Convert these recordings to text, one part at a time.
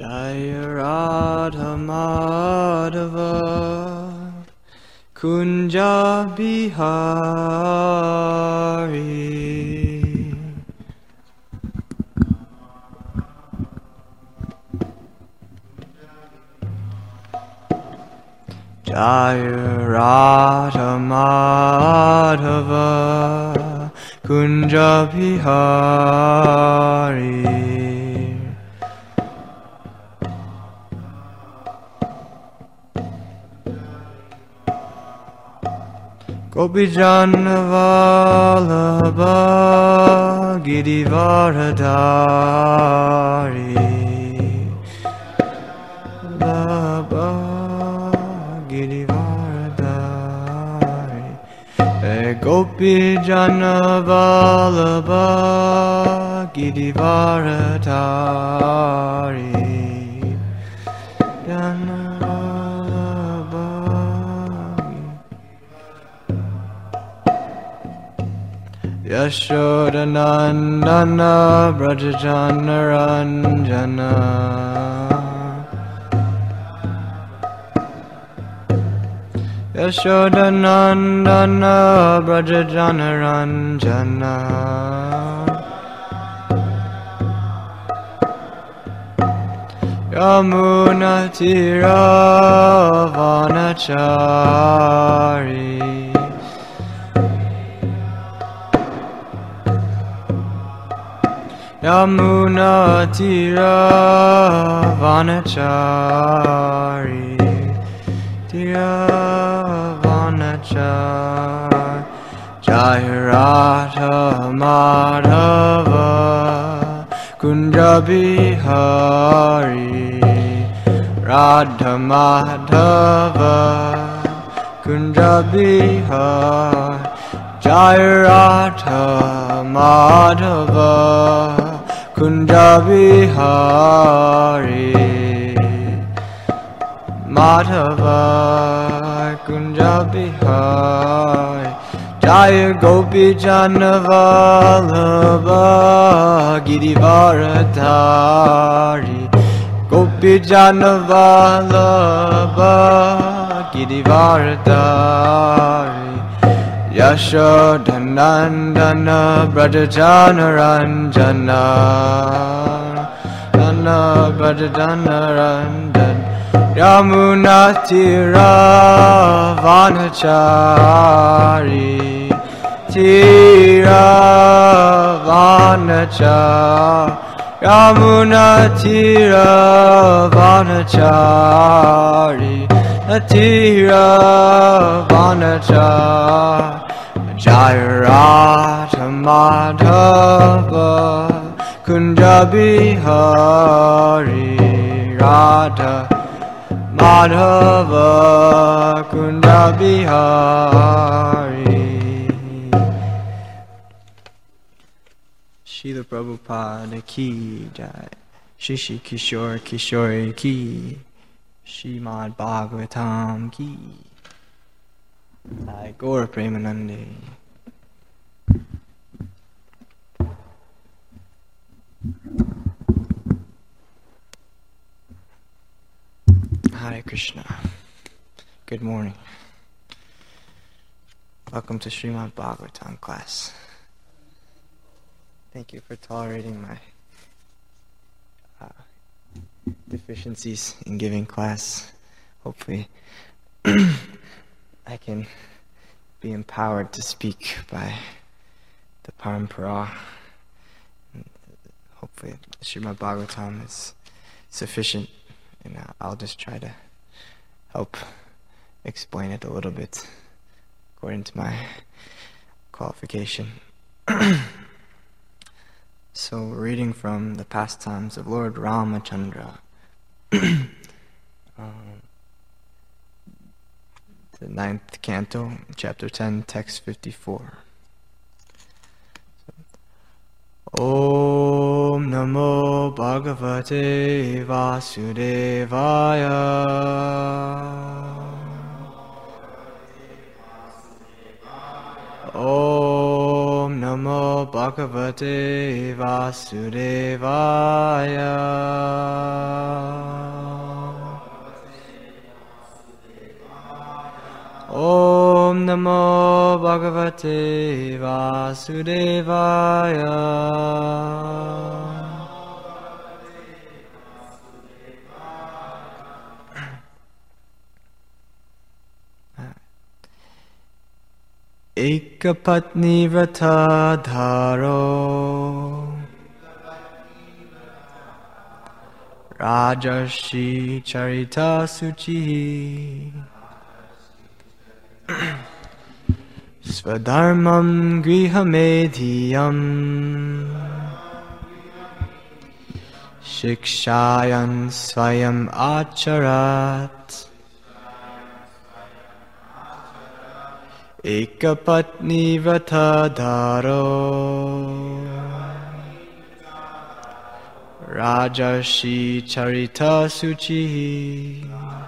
Jaya Radha Madhava Kunja Bihari. Jaya Radha Madhava Kunja Bihari. Gopijana Vallabha Girivaradhari. Vallabha Girivaradhari. Gopijana Vallabha Girivaradhari. Yashoda Nandana Brajajana Ranjana. Yashoda Nandana Brajajana Ranjana. Yamuna Tira Vanachari. Yamuna Tira Vanachari. Tira Vanachari. Jaya Radha Madhava Kunja Bihari. Radha Madhava Kunja Bihari. Jaya Radha Madhava Kunja Bihari. Madhava Kunja Bihari. Jaya Gopijana Vallabha Girivaradhari. Gopijana Vallabha Girivaradhari. Yashoda Nandana Brajajana Ranjana. Nana Brajajana Ranjana. Yamuna Tira Vanachari. Tira Vanachari. Yamuna Tira Vanachari. Tira Vanachari. Jaya Radha Madhava Kunja Bihari. Radha Madhava Kunja Bihari. Srila Prabhupada ki jai. Shishi Kishore Kishore ki. Srimad Bhagavatam ki. Gaura Premanande. Hare Krishna. Good morning. Welcome to Srimad Bhagavatam class. Thank you for tolerating my deficiencies in giving class. Hopefully I can be empowered to speak by the Parampara. Hopefully Srimad Bhagavatam is sufficient, and I'll just try to help explain it a little bit according to my qualification. So, reading from the pastimes of Lord Ramachandra, the 9th canto, chapter 10, text 54. Om Namo Bhagavate Vasudevaya. Om Namo Bhagavate Vasudevaya. Namo Bhagavate Vasudevaya. Ekapatni Vrata Dharo Rajarshi Charita Suchi Swadharmam Grihamedhiyam Shikshayan Swayam Acharat Ekapatni Vrata Dharo Rajarshi Charita Suchi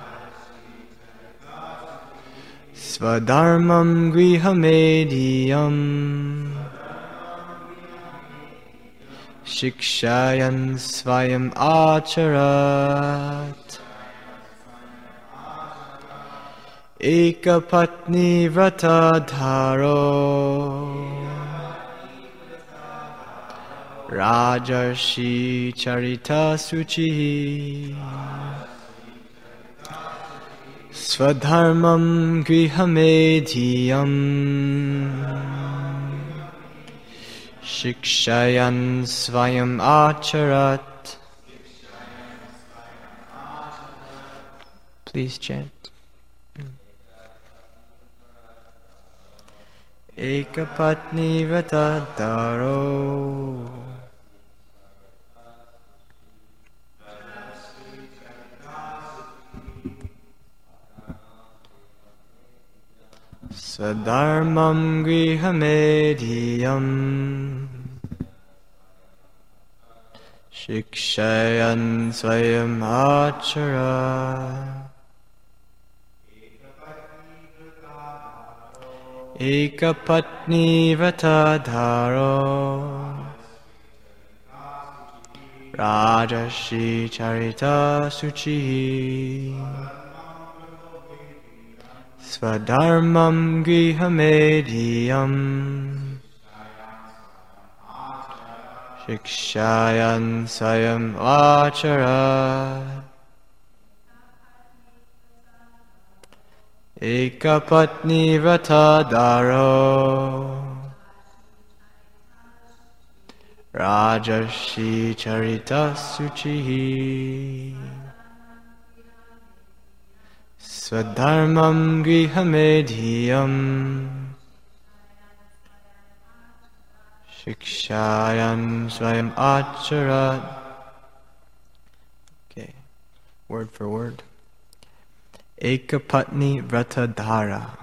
Swadharmam Grihamedhiyam Shikshayan Swayam Acharat Ekapatni Vrata Dharo Rajarshi Charita Suchi Swadharmam Grihamedhiyam Shikshayan Swayam Acharat. Please chant. Ekapatni Vrata Dharo Swadharmam Grihamedhiyam Shikshayan Swayam Acharat. Ekapatni Vrata Dharo Rajarshi Charita Suchi Swadharmam Grihamedhiyam Shikshayan Swayam Acharat. Ekapatni Vrata Dharo Rajarshi Charita Suchi Swadharmam Grihamedhiyam Shikshayan Swayam Acharat. Okay, word for word. Ekapatni Vrata Dhara,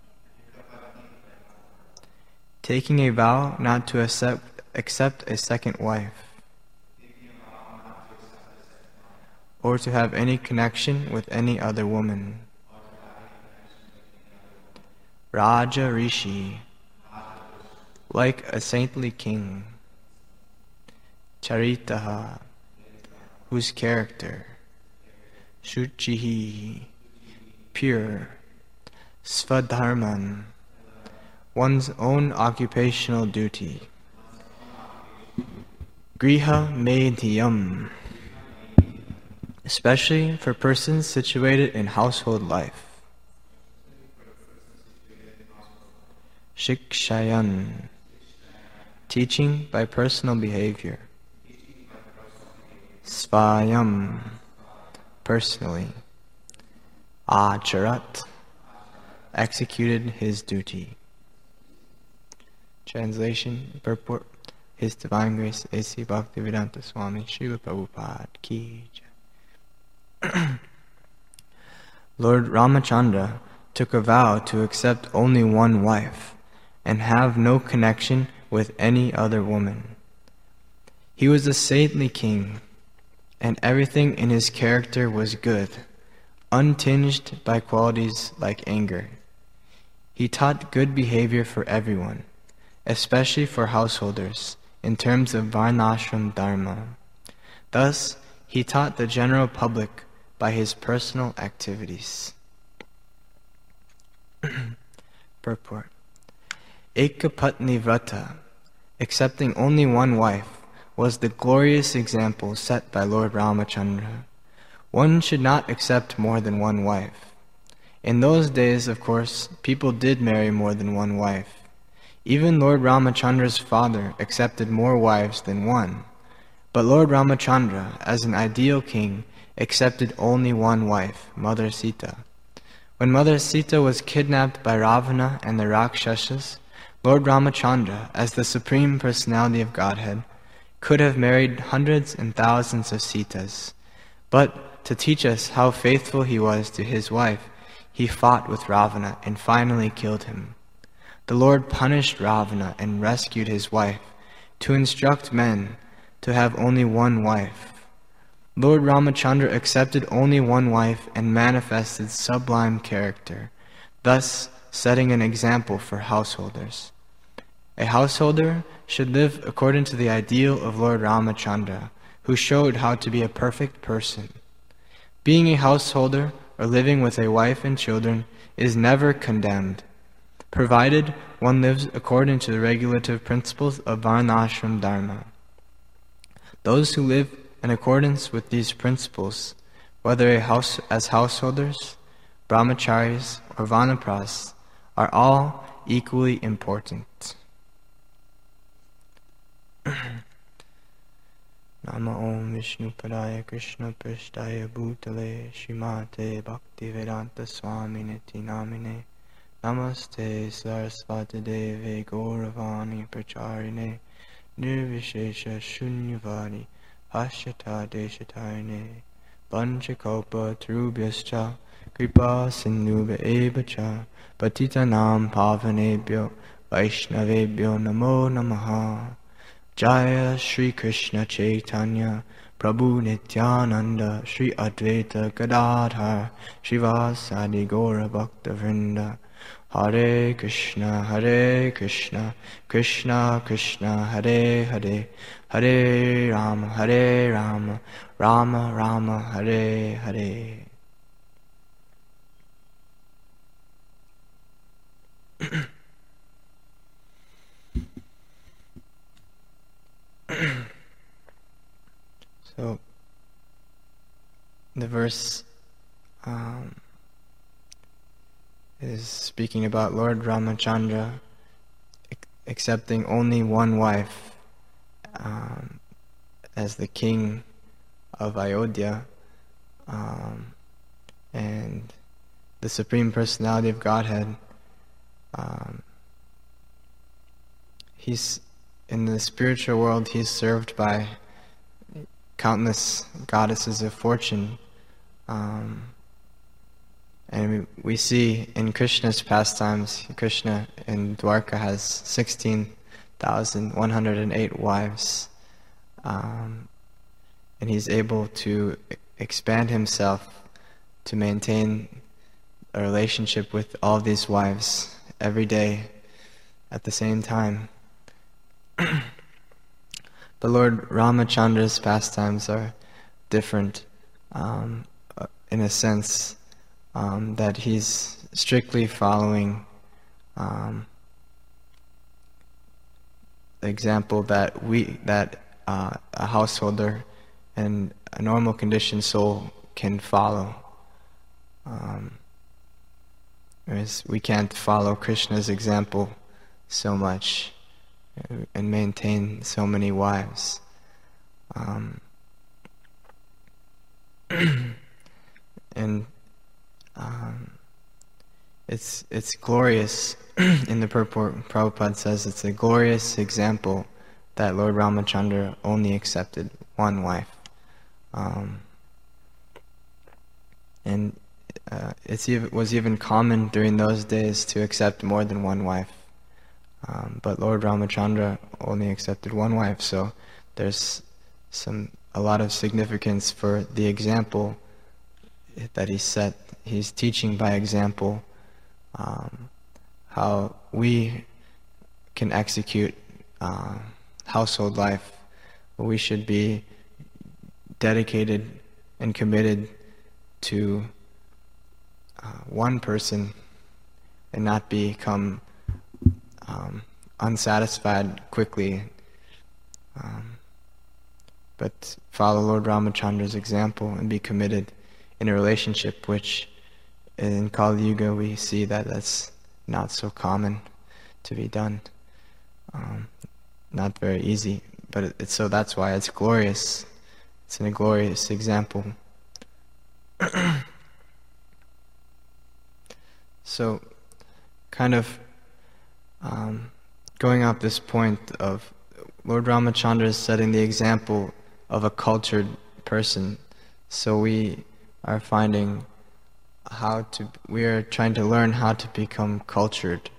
taking a vow not to accept a second wife, or to have any connection with any other woman. Raja Rishi, like a saintly king. Charitaha, whose character. Shuchihi, pure. Svadharman, one's own occupational duty. Griha Medhyam, especially for persons situated in household life. Shikshayan, teaching by personal behavior. Svayam, personally. Acharat, executed his duty. Translation, purport. His Divine Grace A.C. Bhaktivedanta Swami Srila Prabhupada Ki Jai. Lord Ramachandra took a vow to accept only one wife and have no connection with any other woman. He was a saintly king, and everything in his character was good, untinged by qualities like anger. He taught good behavior for everyone, especially for householders, in terms of Varnashram Dharma. Thus, he taught the general public by his personal activities. Purport. Ekapatni Vrata, accepting only one wife, was the glorious example set by Lord Ramachandra. One should not accept more than one wife. In those days, of course, people did marry more than one wife. Even Lord Ramachandra's father accepted more wives than one. But Lord Ramachandra, as an ideal king, accepted only one wife, Mother Sita. When Mother Sita was kidnapped by Ravana and the Rakshasas, Lord Ramachandra, as the Supreme Personality of Godhead, could have married hundreds and thousands of Sitas. But to teach us how faithful he was to his wife, he fought with Ravana and finally killed him. The Lord punished Ravana and rescued his wife to instruct men to have only one wife. Lord Ramachandra accepted only one wife and manifested sublime character, thus setting an example for householders. A householder should live according to the ideal of Lord Ramachandra, who showed how to be a perfect person. Being a householder or living with a wife and children is never condemned, provided one lives according to the regulative principles of Varnashram Dharma. Those who live in accordance with these principles, whether as householders, brahmacharis, or vanaprasthas, are all equally important. Nama Om Vishnu Padaya Krishna Prishtaya Bhutale Shrimate Bhaktivedanta Swami Niti Namine Namaste Sarasvati Deve Gauravani Pracharine Nirvishesha Shunyavadi Ashyata Deshatarine Panchakopa Trubhyascha Kripa Sindhubhya Evacha Patitanam Pavanebhyo Vaishnavebhyo Namo Namaha. Jaya Shri Krishna Chaitanya Prabhu Nityananda Shri Advaita Gadadhar Srivasadi Gaura Bhakta Vrinda. Hare Krishna Krishna Krishna Hare Hare Hare Rama Rama Rama Hare Hare. So, the verse is speaking about Lord Ramachandra accepting only one wife as the king of Ayodhya, and the Supreme Personality of Godhead. He's in the spiritual world. He's served by countless goddesses of fortune. And we see in Krishna's pastimes, Krishna in Dwarka has 16,108 wives. And he's able to expand himself to maintain a relationship with all these wives every day at the same time. But Lord Ramachandra's pastimes are different in a sense that he's strictly following the example that a householder and a normal conditioned soul can follow. Whereas we can't follow Krishna's example so much and maintain so many wives. And it's glorious. In the purport, Prabhupada says it's a glorious example that Lord Ramachandra only accepted one wife. And it was even common during those days to accept more than one wife. But Lord Ramachandra only accepted one wife, so there's a lot of significance for the example that he set. He's teaching by example how we can execute household life. We should be dedicated and committed to one person and not become unsatisfied quickly, but follow Lord Ramachandra's example and be committed in a relationship, which in Kali Yuga we see that that's not so common to be done. Not very easy, but so that's why it's glorious. It's a glorious example. So, kind of going up this point of Lord Ramachandra is setting the example of a cultured person. So we are finding we are trying to learn how to become cultured.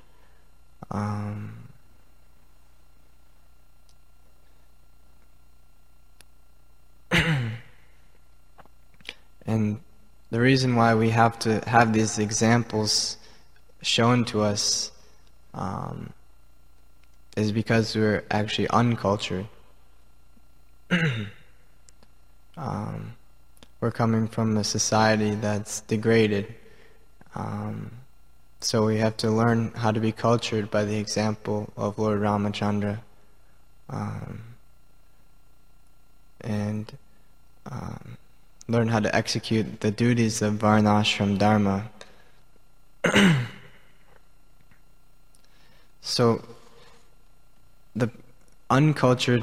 And the reason why we have to have these examples shown to us is because we're actually uncultured. We're coming from a society that's degraded. So we have to learn how to be cultured by the example of Lord Ramachandra. And learn how to execute the duties of Varnashram Dharma. So, the uncultured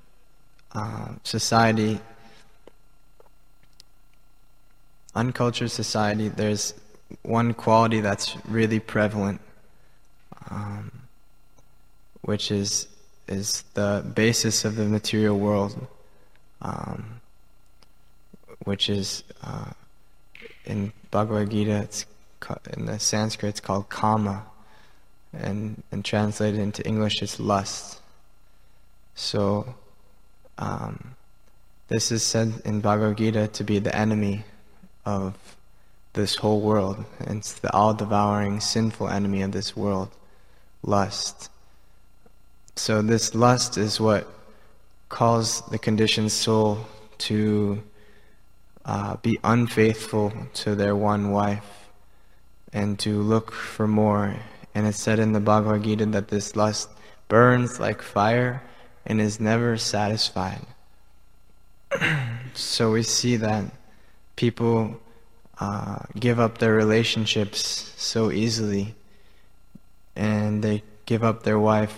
society, there's one quality that's really prevalent, which is the basis of the material world, which is in Bhagavad Gita, in the Sanskrit it's called kama, and translated into English it's lust. So this is said in Bhagavad Gita to be the enemy of this whole world. It's the all-devouring, sinful enemy of this world, lust. So this lust is what calls the conditioned soul to be unfaithful to their one wife and to look for more. And it's said in the Bhagavad Gita that this lust burns like fire and is never satisfied. So we see that people give up their relationships so easily, and they give up their wife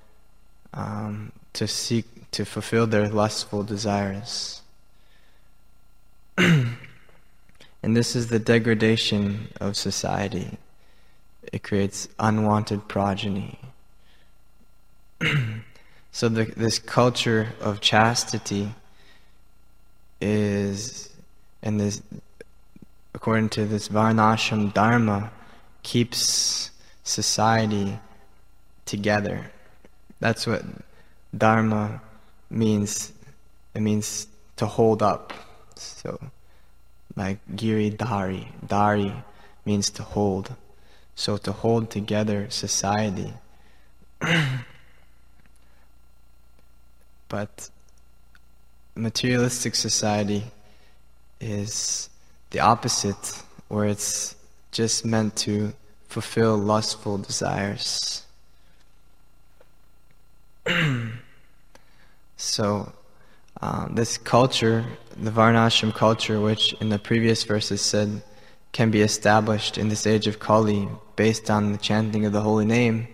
to fulfill their lustful desires. And this is the degradation of society. It creates unwanted progeny. So this culture of chastity according to this Varnashram Dharma, keeps society together. That's what Dharma means. It means to hold up. So, like Giri Dari. Dari means to hold. So to hold together society. But materialistic society is the opposite, where it's just meant to fulfill lustful desires. So this culture, the Varnashram culture, which in the previous verses said can be established in this age of Kali based on the chanting of the holy name,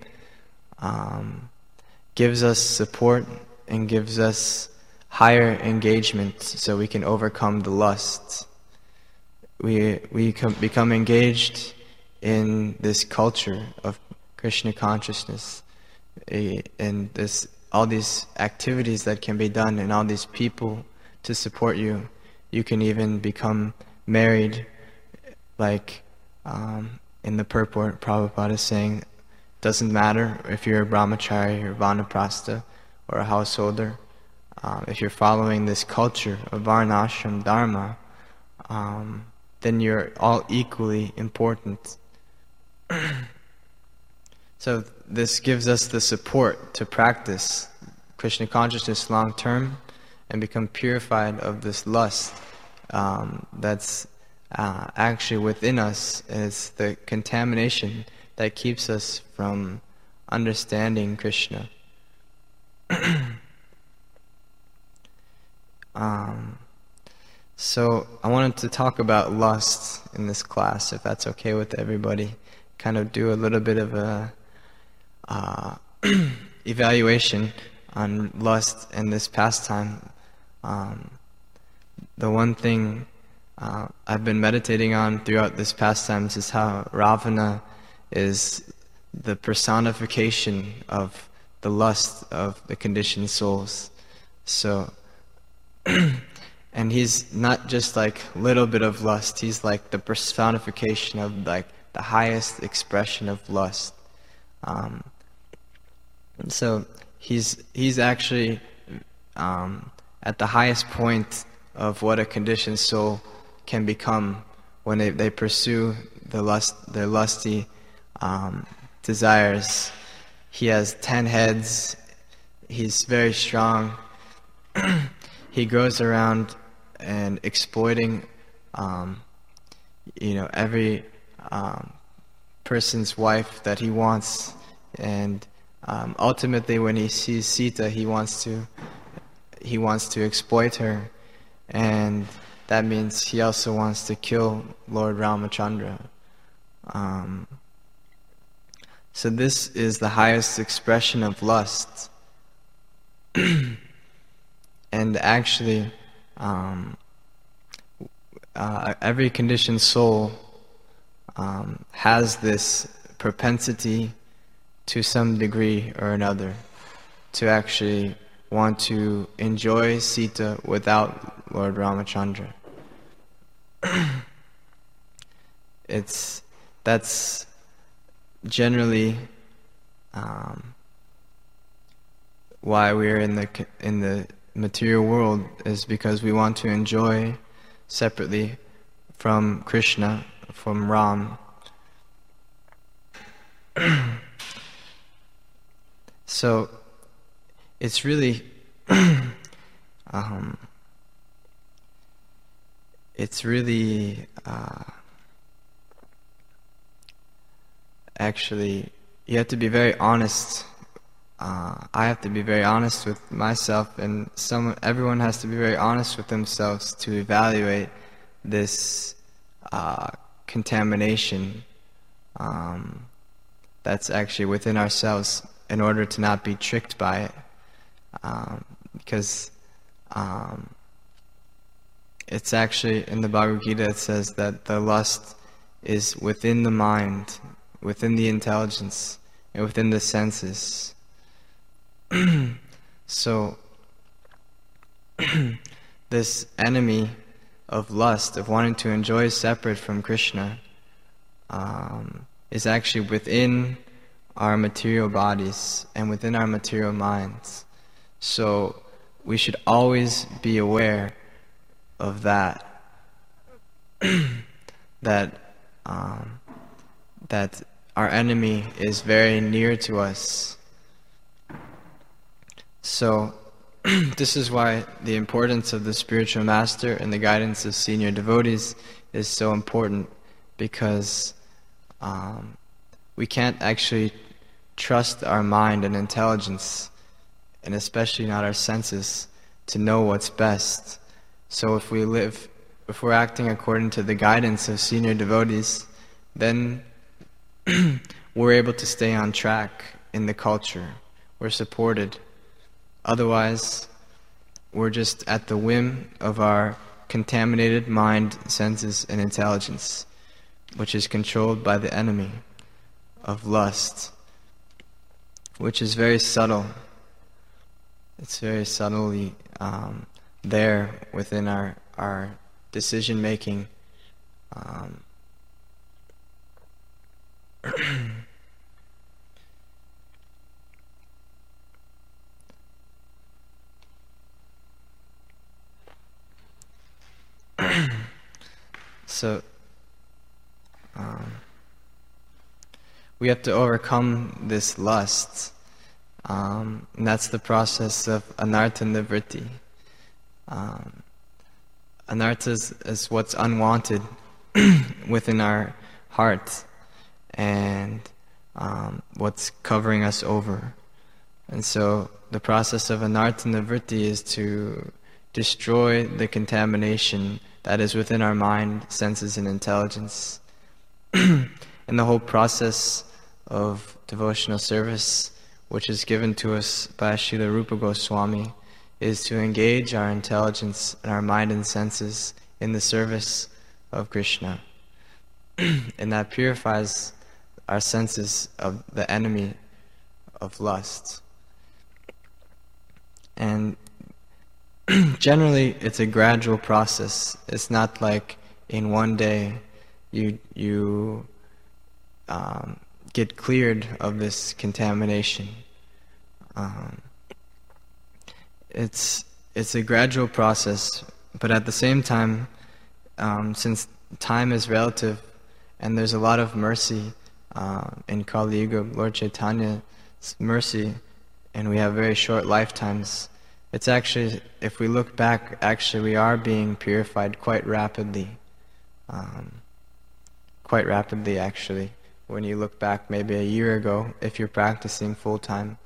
gives us support and gives us higher engagement so we can overcome the lust. We become engaged in this culture of Krishna consciousness, and all these activities that can be done and all these people to support you. You can even become married, like in the purport Prabhupada is saying, doesn't matter if you're a brahmachari or vanaprastha or a householder. If you're following this culture of Varnashram Dharma, then you're all equally important. So this gives us the support to practice Krishna consciousness long term and become purified of this lust that's actually within us. It's the contamination that keeps us from understanding Krishna. So I wanted to talk about lust in this class, if that's okay with everybody. Kind of do a little bit of a evaluation on lust and this pastime. The one thing I've been meditating on throughout this pastime is how Ravana is the personification of the lust of the conditioned souls. So, and he's not just like a little bit of lust, he's like the personification of like the highest expression of lust. And so he's actually at the highest point of what a conditioned soul can become when they pursue their lusty desires. He has 10 heads. He's very strong. He goes around and exploiting, every person's wife that he wants, and ultimately, when he sees Sita, he wants to exploit her, and that means he also wants to kill Lord Ramachandra. So this is the highest expression of lust. And actually, every conditioned soul has this propensity to some degree or another to actually want to enjoy Sita without Lord Ramachandra. That's generally why we're in the material world, is because we want to enjoy separately from Krishna, from Ram. So it's really actually, you have to be very honest. I have to be very honest with myself, and everyone has to be very honest with themselves to evaluate this contamination that's actually within ourselves, in order to not be tricked by it. Because it's actually in the Bhagavad Gita, it says that the lust is within the mind, within the intelligence, and within the senses. So this enemy of lust, of wanting to enjoy separate from Krishna, is actually within our material bodies and within our material minds. So we should always be aware of that, that our enemy is very near to us. So this is why the importance of the spiritual master and the guidance of senior devotees is so important, because we can't actually trust our mind and intelligence, and especially not our senses, to know what's best. So if we're acting according to the guidance of senior devotees, then we're able to stay on track in the culture. We're supported. Otherwise, we're just at the whim of our contaminated mind, senses, and intelligence, which is controlled by the enemy of lust, which is very subtle. It's very subtly there within our decision-making. So we have to overcome this lust, and that's the process of anartha nivritti. Anartha is what's unwanted within our heart, and what's covering us over. And so the process of anartha nivritti is to destroy the contamination that is within our mind, senses, and intelligence. And the whole process of devotional service, which is given to us by Srila Rupa Goswami, is to engage our intelligence and our mind and senses in the service of Krishna. And that purifies our senses of the enemy of lust. And generally, it's a gradual process. It's not like in one day you get cleared of this contamination. It's a gradual process, but at the same time, since time is relative and there's a lot of mercy in Kali Yuga, Lord Chaitanya's mercy, and we have very short lifetimes, it's actually, if we look back, actually we are being purified quite rapidly. Quite rapidly, actually. When you look back maybe a year ago, if you're practicing full-time,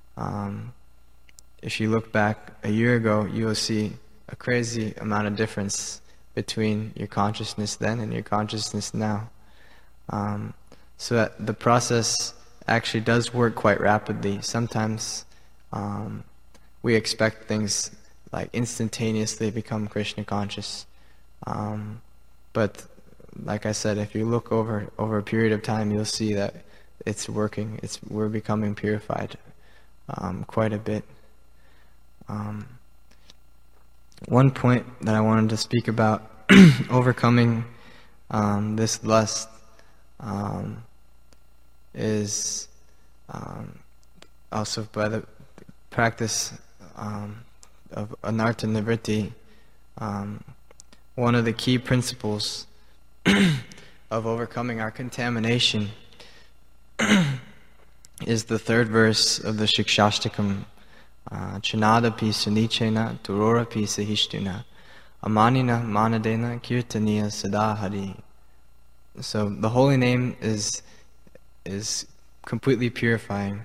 if you look back a year ago, you will see a crazy amount of difference between your consciousness then and your consciousness now. So that the process actually does work quite rapidly. Sometimes we expect things like instantaneously become Krishna conscious. But like I said, if you look over a period of time, you'll see that it's working. We're becoming purified quite a bit. One point that I wanted to speak about overcoming this lust is also by the practice of anartha nivritti. One of the key principles of overcoming our contamination is the third verse of the Shikshashtakam. Chanadapi sunichena turorapi sahishtuna amanina manadena kirtaniya sadahari. So the holy name is completely purifying.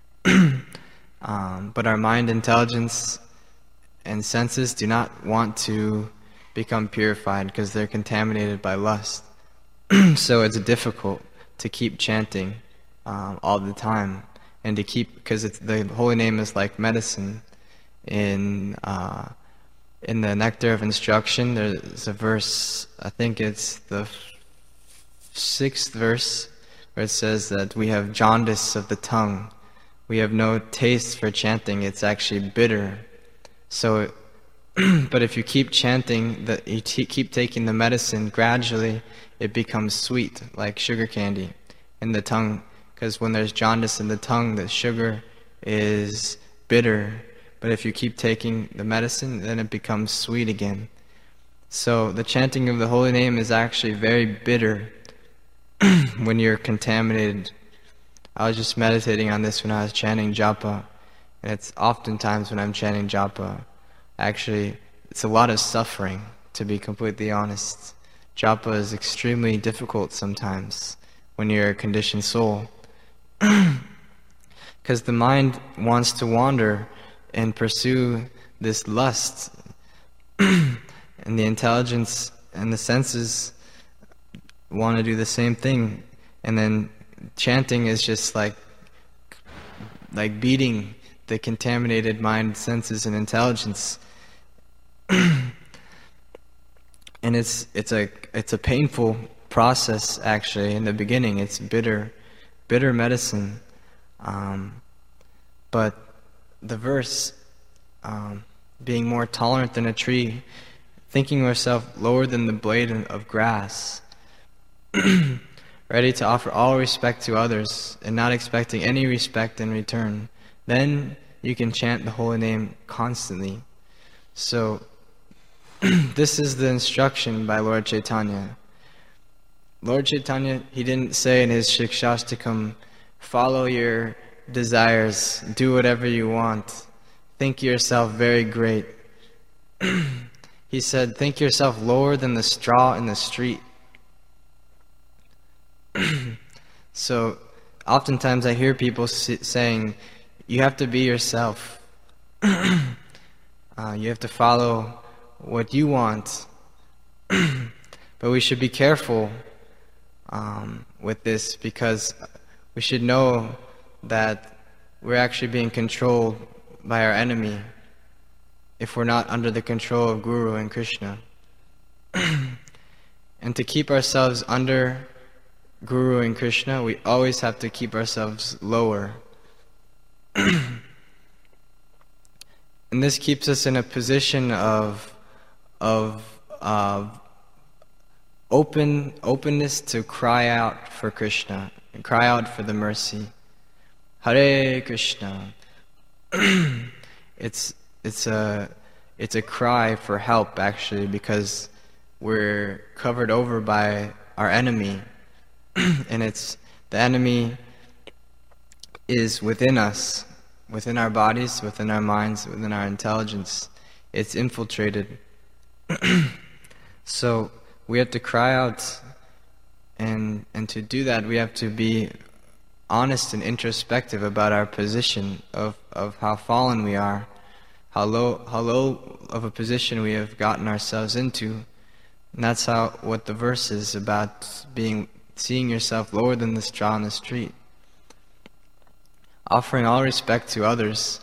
But our mind, intelligence, and senses do not want to become purified because they're contaminated by lust. So it's difficult to keep chanting all the time, and to keep, because the holy name is like medicine. In the Nectar of Instruction, there's a verse, I think it's the 6th verse, where it says that we have jaundice of the tongue. We have no taste for chanting. It's actually bitter. So, but if you keep chanting, you keep taking the medicine, gradually it becomes sweet, like sugar candy in the tongue. Because when there's jaundice in the tongue, the sugar is bitter. But if you keep taking the medicine, then it becomes sweet again. So the chanting of the holy name is actually very bitter when you're contaminated. I was just meditating on this when I was chanting japa, and it's oftentimes when I'm chanting japa, actually, it's a lot of suffering, to be completely honest. Japa is extremely difficult sometimes when you're a conditioned soul, because the mind wants to wander and pursue this lust, and the intelligence and the senses want to do the same thing, and then chanting is just like beating the contaminated mind, senses, and intelligence. And it's a painful process actually. In the beginning, it's bitter medicine. But the verse, being more tolerant than a tree, thinking of yourself lower than the blade of grass, ready to offer all respect to others and not expecting any respect in return, then you can chant the holy name constantly. So this is the instruction by Lord Chaitanya. Lord Chaitanya, he didn't say in his Shikshashtakam, follow your desires, do whatever you want, think yourself very great. He said, think yourself lower than the straw in the street. So oftentimes I hear people saying, you have to be yourself. You have to follow what you want. But we should be careful with this, because we should know that we're actually being controlled by our enemy if we're not under the control of Guru and Krishna. And to keep ourselves under Guru and Krishna, we always have to keep ourselves lower. And this keeps us in a position of openness to cry out for Krishna and cry out for the mercy. Hare Krishna. It's a cry for help, actually, because we're covered over by our enemy, and the enemy is within us, within our bodies, within our minds, within our intelligence. It's infiltrated. So we have to cry out, and to do that we have to be honest and introspective about our position of how fallen we are, how low of a position we have gotten ourselves into. And that's what the verse is about, seeing yourself lower than the straw in the street. Offering all respect to others.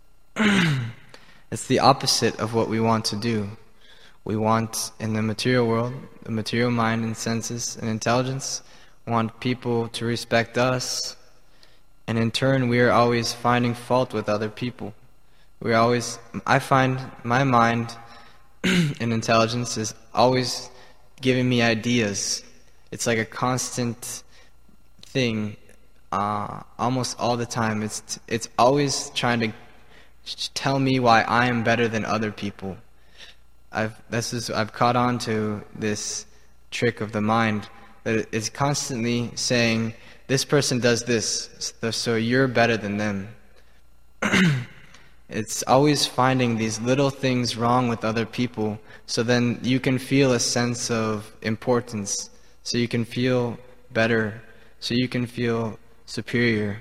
It's the opposite of what we want to do. We want, in the material world, the material mind and senses and intelligence, we want people to respect us, and in turn we are always finding fault with other people. I find my mind and intelligence is always giving me ideas. It's like a constant thing, almost all the time. It's always trying to tell me why I am better than other people. I've caught on to this trick of the mind, that it's constantly saying, this person does this, so you're better than them. It's always finding these little things wrong with other people, so then you can feel a sense of importance, so you can feel better, so you can feel superior.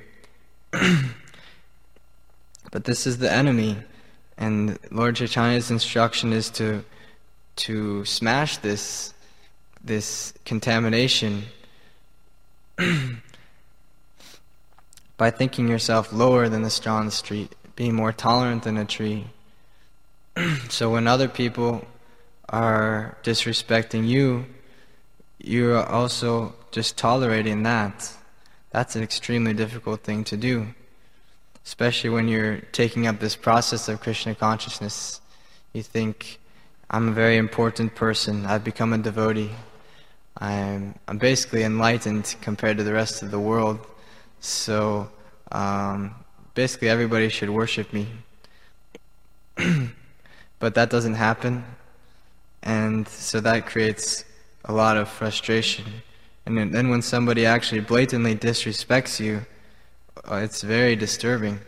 But this is the enemy, and Lord Chaitanya's instruction is to smash this contamination by thinking yourself lower than the straw on the street, being more tolerant than a tree. So when other people are disrespecting you, you are also just tolerating that. That's an extremely difficult thing to do, especially when you're taking up this process of Krishna consciousness. You think, I'm a very important person, I've become a devotee, I'm basically enlightened compared to the rest of the world, so basically everybody should worship me. But that doesn't happen, and so that creates a lot of frustration. And then when somebody actually blatantly disrespects you, it's very disturbing.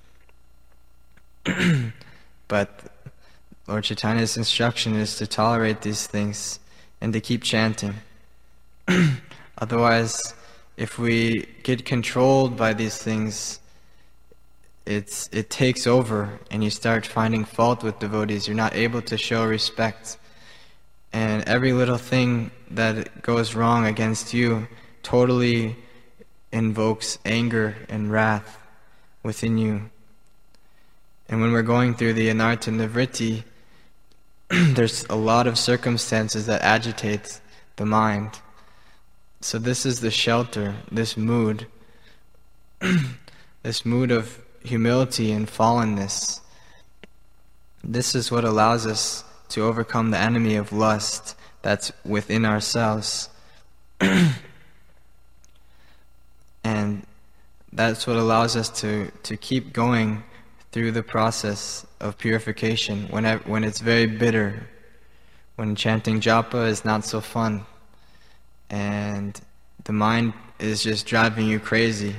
But Lord Chaitanya's instruction is to tolerate these things and to keep chanting. Otherwise, if we get controlled by these things, it takes over, and you start finding fault with devotees. You're not able to show respect, and every little thing that goes wrong against you totally invokes anger and wrath within you. And when we're going through the anartha nivritti, there's a lot of circumstances that agitate the mind. So this is the shelter, this mood of humility and fallenness. This is what allows us to overcome the enemy of lust that's within ourselves. And that's what allows us to keep going through the process of purification when it's very bitter, when chanting japa is not so fun, and the mind is just driving you crazy.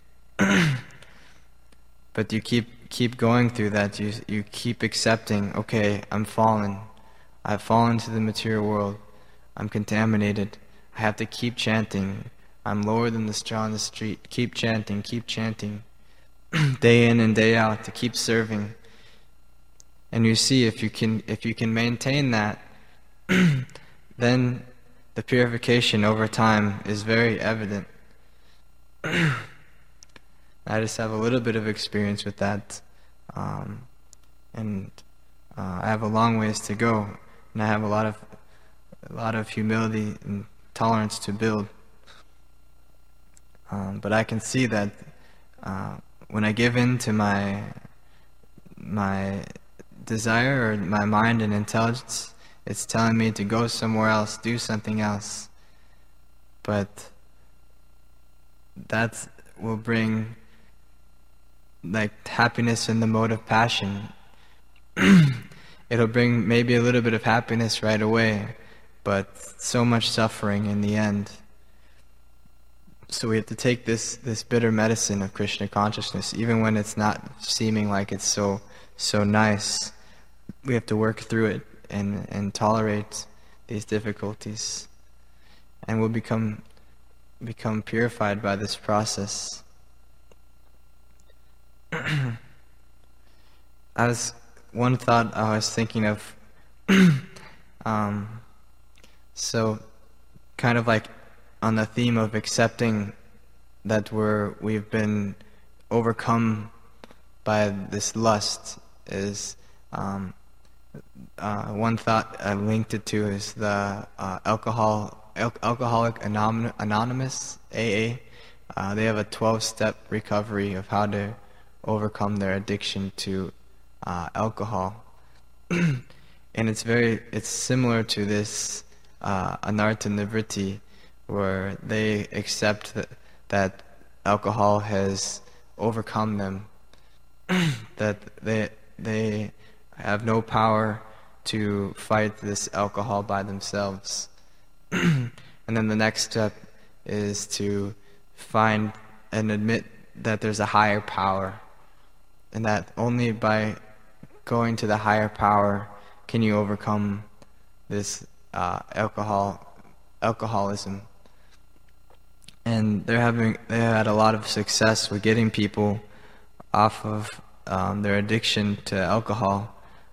But you keep going through that. You keep accepting, okay, I'm fallen. I've fallen to the material world. I'm contaminated. I have to keep chanting. I'm lower than the straw on the street. Keep chanting, day in and day out, to keep serving. And you see, if you can maintain that, then the purification over time is very evident. I just have a little bit of experience with that, and I have a long ways to go, and I have a lot of humility and tolerance to build. But I can see that when I give in to my desire or my mind and intelligence, it's telling me to go somewhere else, do something else. But that will bring like happiness in the mode of passion. It'll bring maybe a little bit of happiness right away, but so much suffering in the end. So we have to take this bitter medicine of Krishna consciousness, even when it's not seeming like it's so nice. We have to work through it and tolerate these difficulties, and we'll become purified by this process. One thought I was thinking of, so kind of like on the theme of accepting that we've been overcome by this lust, is one thought I linked it to is the Alcoholic Anonymous, AA. They have a 12-step recovery of how to overcome their addiction to alcohol. And it's similar to this Anartha Nivritti, where they accept that alcohol has overcome them, that they have no power to fight this alcohol by themselves. And then the next step is to find and admit that there's a higher power, and that only by going to the higher power can you overcome this alcoholism. And they had a lot of success with getting people off of their addiction to alcohol.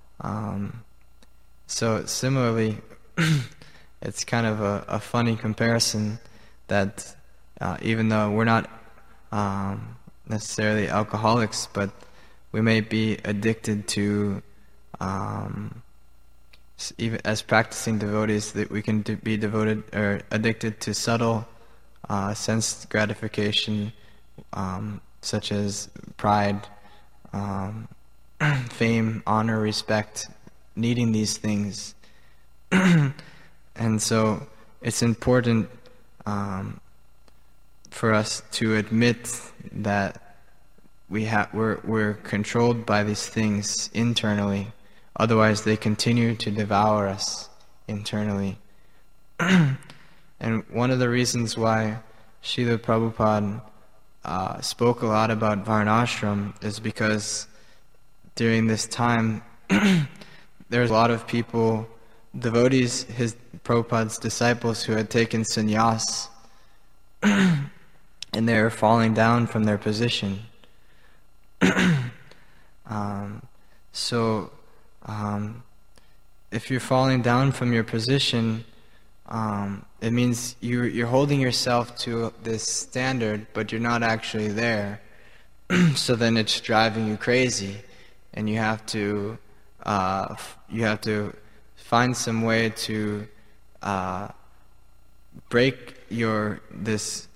So similarly, it's kind of a funny comparison that even though we're not necessarily alcoholics, but we may be addicted to, even as practicing devotees, that we can be devoted or addicted to subtle sense gratification, such as pride, fame, honor, respect, needing these things. And so it's important for us to admit that we're controlled by these things internally. Otherwise, they continue to devour us internally. And one of the reasons why Srila Prabhupada spoke a lot about Varnashram is because during this time, there's a lot of people, devotees, Prabhupada's disciples, who had taken sannyas, and they were falling down from their position. If you're falling down from your position, it means you're holding yourself to this standard, but you're not actually there. So then it's driving you crazy, and you have to find some way to break this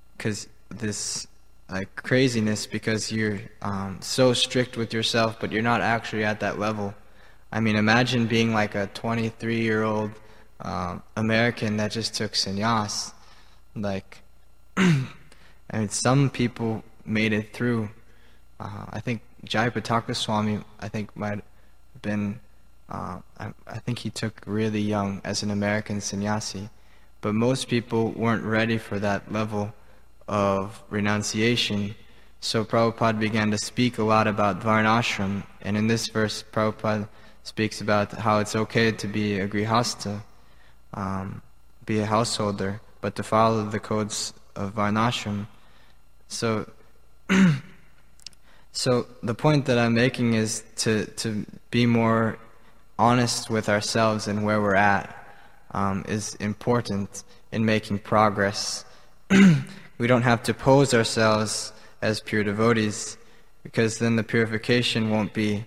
craziness, because you're so strict with yourself, but you're not actually at that level. I mean, imagine being like a 23-year-old American that just took sannyas. I mean, some people made it through. I think Jayapataka Swami, might have been, I think he took really young as an American sannyasi. But most people weren't ready for that level of renunciation. So Prabhupada began to speak a lot about Varnashram. And in this verse, Prabhupada speaks about how it's okay to be a grihasta, be a householder, but to follow the codes of Varnashram. So, so the point that I'm making is to be more honest with ourselves and where we're at is important in making progress. We don't have to pose ourselves as pure devotees, because then the purification won't be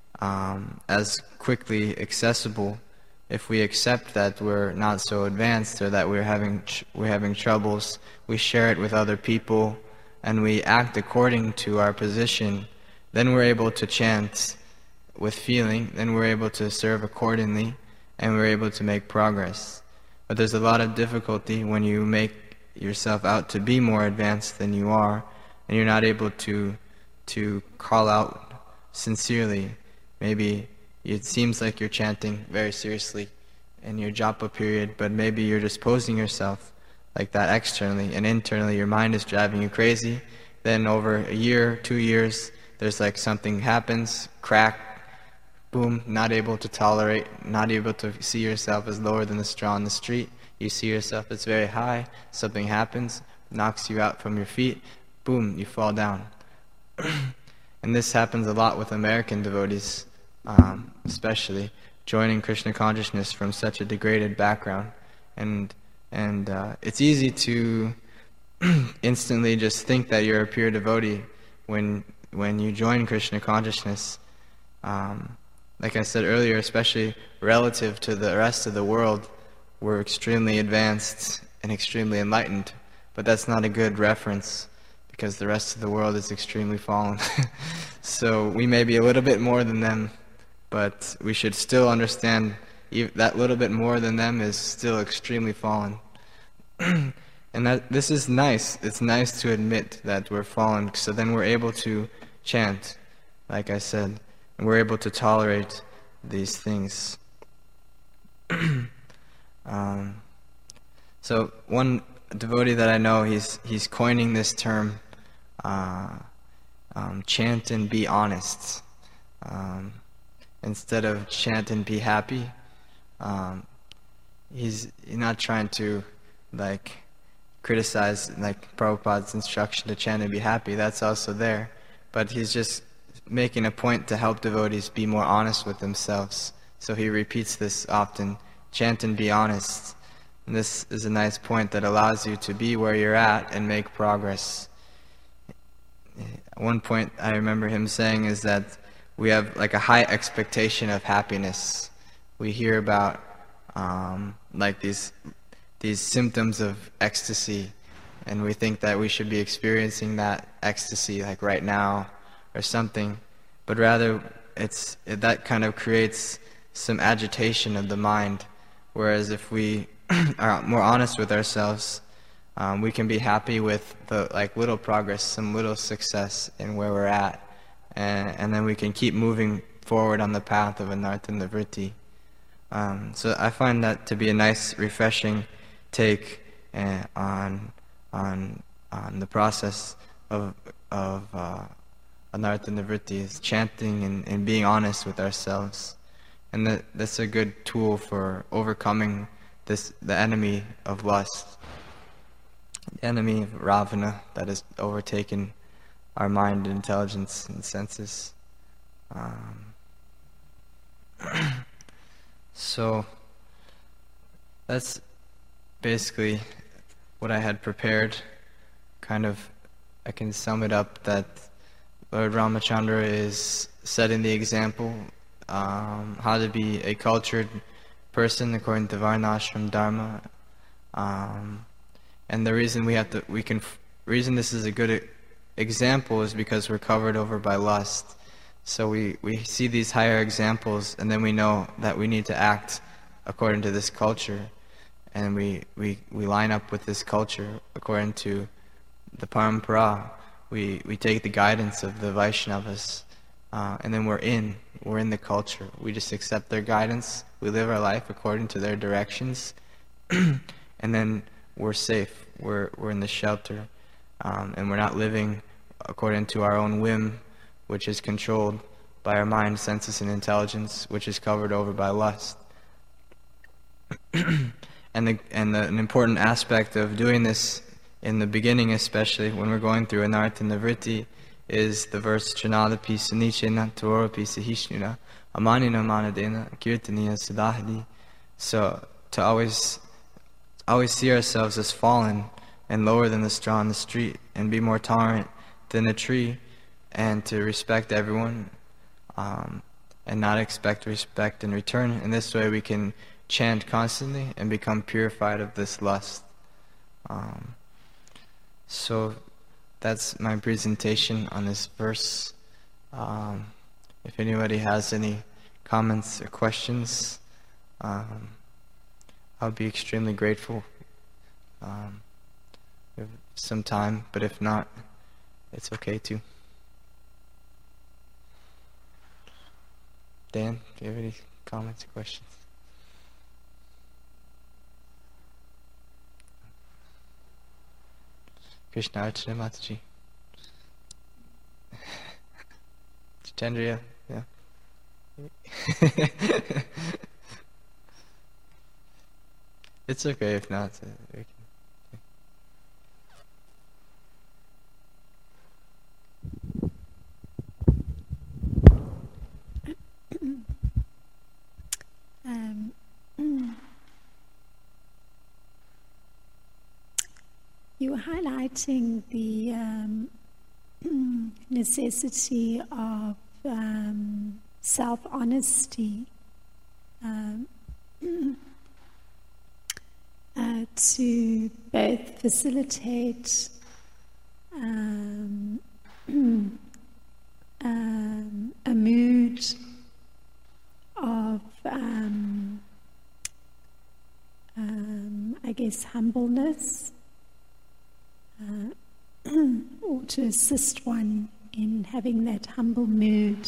as quickly accessible. If we accept that we're not so advanced, or that we're having troubles, we share it with other people, and we act according to our position, then we're able to chant with feeling, then we're able to serve accordingly, and we're able to make progress. But there's a lot of difficulty when you make yourself out to be more advanced than you are, and you're not able to call out sincerely. Maybe it seems like you're chanting very seriously in your japa period, but maybe you're just posing yourself like that externally, and internally your mind is driving you crazy. Then over a year, 2 years, there's like something happens, crack, boom, not able to tolerate, not able to see yourself as lower than the straw on the street. You see yourself as very high, something happens, knocks you out from your feet, boom, you fall down. And this happens a lot with American devotees, especially, joining Krishna consciousness from such a degraded background. And it's easy to instantly just think that you're a pure devotee when you join Krishna consciousness. Like I said earlier, especially relative to the rest of the world, we're extremely advanced and extremely enlightened, but that's not a good reference, because the rest of the world is extremely fallen. So we may be a little bit more than them, but we should still understand that little bit more than them is still extremely fallen. And that this is nice. It's nice to admit that we're fallen, so then we're able to chant, like I said, and we're able to tolerate these things. So one devotee that I know, he's coining this term, chant and be honest. Instead of chant and be happy, he's not trying to criticize Prabhupada's instruction to chant and be happy. That's also there, but he's just making a point to help devotees be more honest with themselves. So he repeats this often: chant and be honest. And this is a nice point that allows you to be where you're at and make progress. One point I remember him saying is that we have a high expectation of happiness. We hear about these symptoms of ecstasy, and we think that we should be experiencing that ecstasy right now or something, but rather that kind of creates some agitation of the mind. Whereas if we are more honest with ourselves, we can be happy with the little progress, some little success in where we're at, and then we can keep moving forward on the path of anartha nivritti. So I find that to be a nice, refreshing take on the process of anartha nivritti, is chanting and being honest with ourselves, and that's a good tool for overcoming the enemy of lust, the enemy of Ravana that has overtaken our mind, intelligence, and senses. So that's basically what I had prepared. I can sum it up that Lord Ramachandra is setting the example, how to be a cultured person according to Varnashram Dharma. And the reason reason this is a good example is because we're covered over by lust. So we see these higher examples, and then we know that we need to act according to this culture, and we line up with this culture according to the parampara. We take the guidance of the Vaishnavas, and then we're in the culture. We just accept their guidance. We live our life according to their directions, and then we're safe. We're in the shelter, and we're not living according to our own whim, which is controlled by our mind, senses, and intelligence, which is covered over by lust. And an important aspect of doing this in the beginning especially, when we're going through Anartha Nivritti, is the verse Chanadapi Sunichena Toropi Sahishnuna Amanina Manadena Kirtaniya Sadahadi. So to always see ourselves as fallen and lower than the straw on the street, and be more tolerant than a tree, and to respect everyone, and not expect respect in return. In this way we can chant constantly and become purified of this lust. So that's my presentation on this verse. If anybody has any comments or questions, I'll be extremely grateful. We have some time, but if not, it's okay too. Dan, do you have any comments or questions? Krishna Archana Mataji. Jitendriya, yeah. It's okay if not. We can. You were highlighting the necessity of self-honesty to both facilitate a mood of, I guess, humbleness, or to assist one in having that humble mood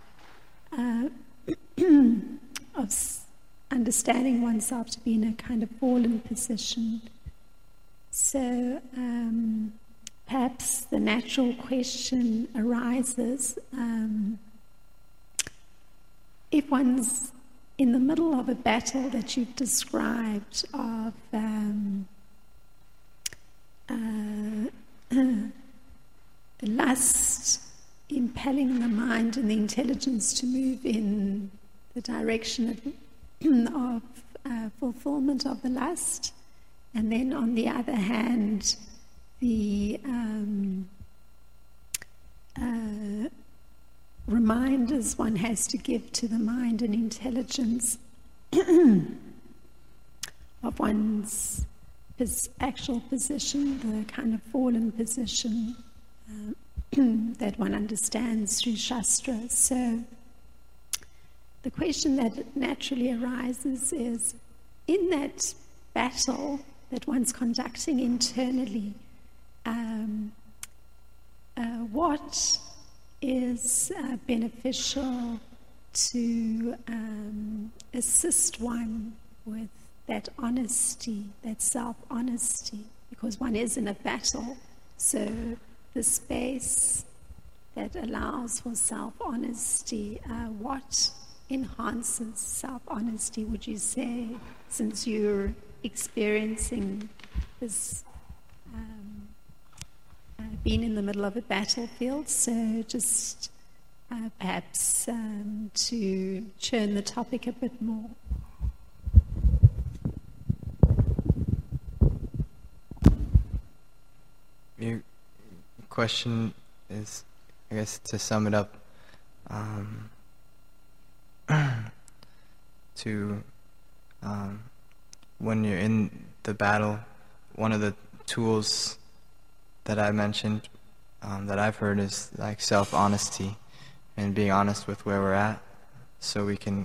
of understanding oneself to be in a kind of fallen position. So perhaps the natural question arises, if one's in the middle of a battle that you've described of lust impelling the mind and the intelligence to move in the direction of fulfillment of the lust, and then on the other hand the reminders one has to give to the mind and intelligence of one's actual position, the kind of fallen position that one understands through Shastra. So the question that naturally arises is, in that battle that one's conducting internally, what is beneficial to assist one with that honesty, that self-honesty, because one is in a battle. So the space that allows for self-honesty, what enhances self-honesty, would you say, since you're experiencing this, being in the middle of a battlefield? So just perhaps to churn the topic a bit more. Your question is, I guess, to sum it up, when you're in the battle, one of the tools that I mentioned, that I've heard, is like self-honesty and being honest with where we're at, so we can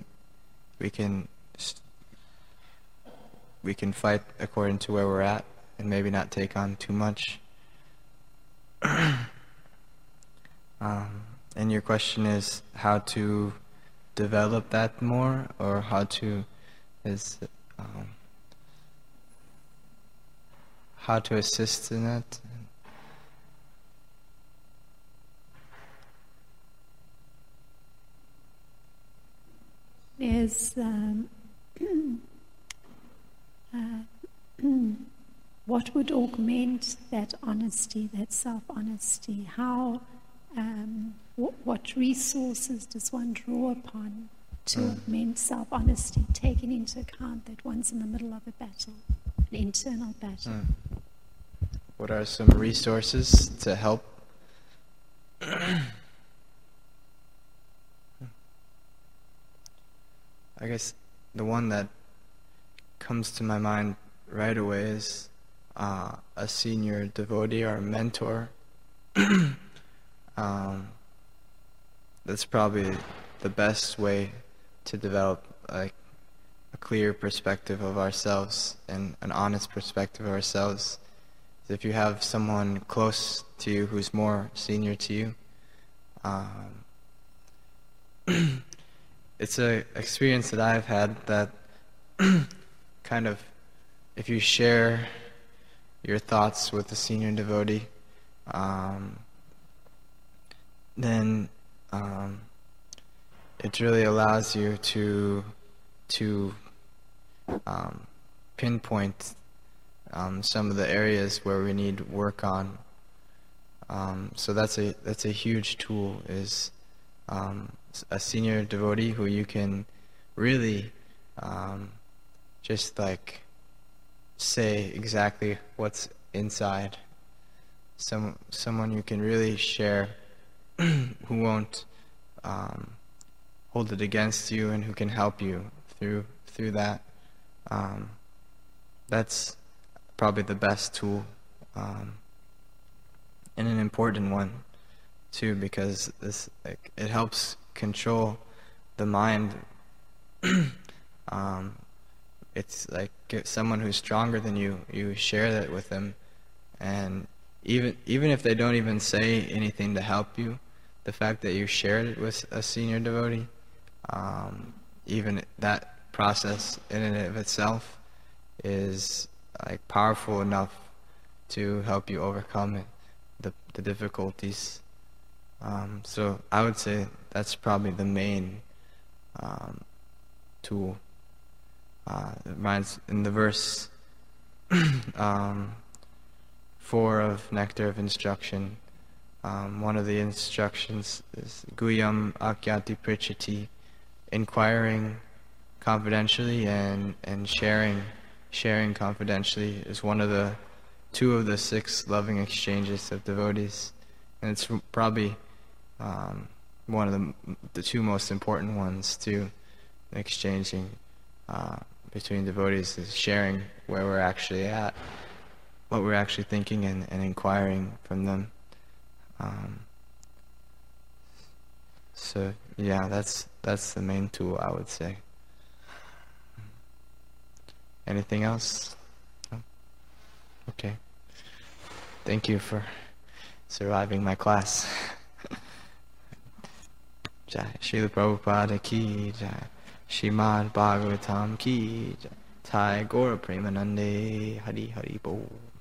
fight according to where we're at and maybe not take on too much. And your question is how to develop that more, or how to assist in that? Is what would augment that honesty, that self-honesty? How, what resources does one draw upon to augment self-honesty, taking into account that one's in the middle of a battle, an internal battle? What are some resources to help? I guess the one that comes to my mind right away is a senior devotee or a mentor. That's probably the best way to develop like a clear perspective of ourselves and an honest perspective of ourselves. If you have someone close to you who's more senior to you, it's an experience that I've had that kind of, if you share your thoughts with a senior devotee, then it really allows you to pinpoint some of the areas where we need work on. So that's a huge tool, is a senior devotee who you can really just like say exactly what's inside. Someone you can really share, who won't hold it against you, and who can help you through that. That's probably the best tool, and an important one too, because it helps control the mind. It's like someone who's stronger than you. You share that with them, and even if they don't even say anything to help you, the fact that you shared it with a senior devotee, even that process in and of itself is like powerful enough to help you overcome the difficulties. So I would say that's probably the main tool. It reminds in the verse 4 of Nectar of Instruction, one of the instructions is Guyam Akyati Prichati, inquiring confidentially and sharing confidentially is two of the 6 loving exchanges of devotees, and it's probably one of the 2 most important ones too. Exchanging between devotees is sharing where we're actually at, what we're actually thinking, and inquiring from them. So yeah, that's the main tool, I would say. Anything else? No? Okay. Thank you for surviving my class. Jai Srila Prabhupada ki jai. Shrimad Bhagavatam ki jai. Thai Gora Premanande Hari Hari Bol.